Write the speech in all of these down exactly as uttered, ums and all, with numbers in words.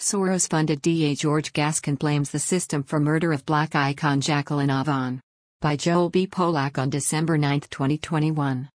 Soros-funded D A George Gascon blames the system for murder of black icon Jacqueline Avan. By Joel B. Polak on December ninth, twenty twenty-one.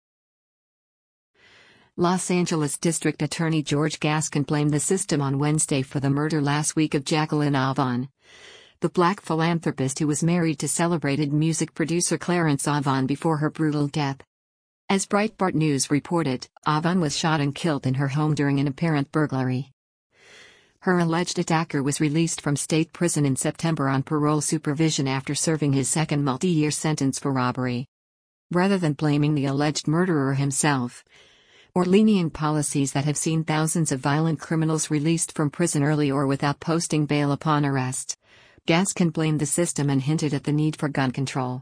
Los Angeles District Attorney George Gascon blamed the system on Wednesday for the murder last week of Jacqueline Avan, the black philanthropist who was married to celebrated music producer Clarence Avan before her brutal death. As Breitbart News reported, Avan was shot and killed in her home during an apparent burglary. Her alleged attacker was released from state prison in September on parole supervision after serving his second multi-year sentence for robbery. Rather than blaming the alleged murderer himself, or lenient policies that have seen thousands of violent criminals released from prison early or without posting bail upon arrest, Gascon blamed the system and hinted at the need for gun control.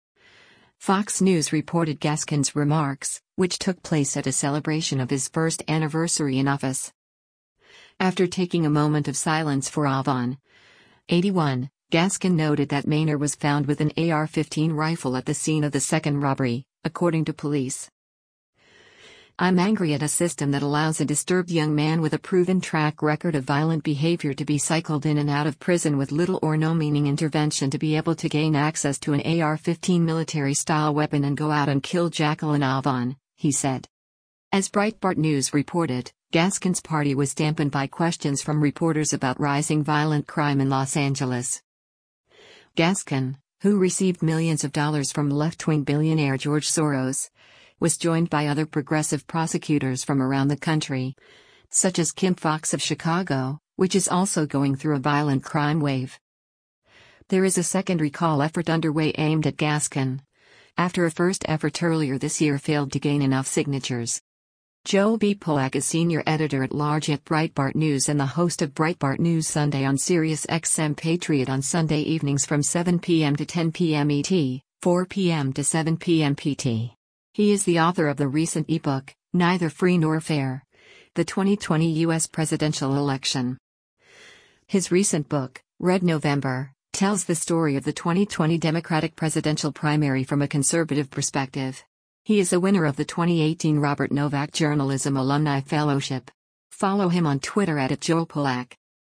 Fox News reported Gascon's remarks, which took place at a celebration of his first anniversary in office. After taking a moment of silence for Avan, eighty-one, Gascon noted that Maynor was found with an A R fifteen rifle at the scene of the second robbery, according to police. "I'm angry at a system that allows a disturbed young man with a proven track record of violent behavior to be cycled in and out of prison with little or no meaning intervention to be able to gain access to an A R fifteen military-style weapon and go out and kill Jacqueline Avan," he said. As Breitbart News reported, Gascon's party was dampened by questions from reporters about rising violent crime in Los Angeles. Gascon, who received millions of dollars from left-wing billionaire George Soros, was joined by other progressive prosecutors from around the country, such as Kim Foxx of Chicago, which is also going through a violent crime wave. There is a second recall effort underway aimed at Gascon, after a first effort earlier this year failed to gain enough signatures. Joel B. Polak is senior editor-at-large at Breitbart News and the host of Breitbart News Sunday on Sirius X M Patriot on Sunday evenings from seven p m to ten p m E T, four p m to seven p m P T. He is the author of the recent ebook, Neither Free Nor Fair: The twenty twenty U S Presidential Election. His recent book, Red November, tells the story of the twenty twenty Democratic presidential primary from a conservative perspective. He is a winner of the twenty eighteen Robert Novak Journalism Alumni Fellowship. Follow him on Twitter at Joel Polak.